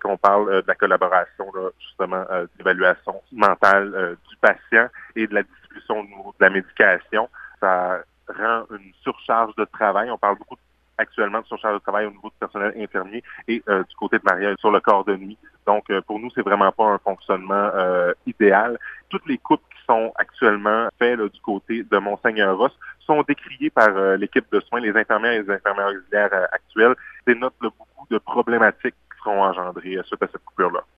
lorsqu'on parle de la collaboration, là, justement, d'évaluation mentale du patient et de la distribution au niveau de la médication. Ça rend une surcharge de travail. On parle beaucoup actuellement de surcharge de travail au niveau du personnel infirmier et du côté de Maria sur le corps de nuit. Donc, pour nous, c'est vraiment pas un fonctionnement idéal. Toutes les coupes qui sont actuellement faites là, du côté de Monseigneur-Ross sont décriées par l'équipe de soins, les infirmières et les infirmières auxiliaires actuelles, dénotent là, beaucoup de problématiques qui seront engendrées suite à cette coupure-là.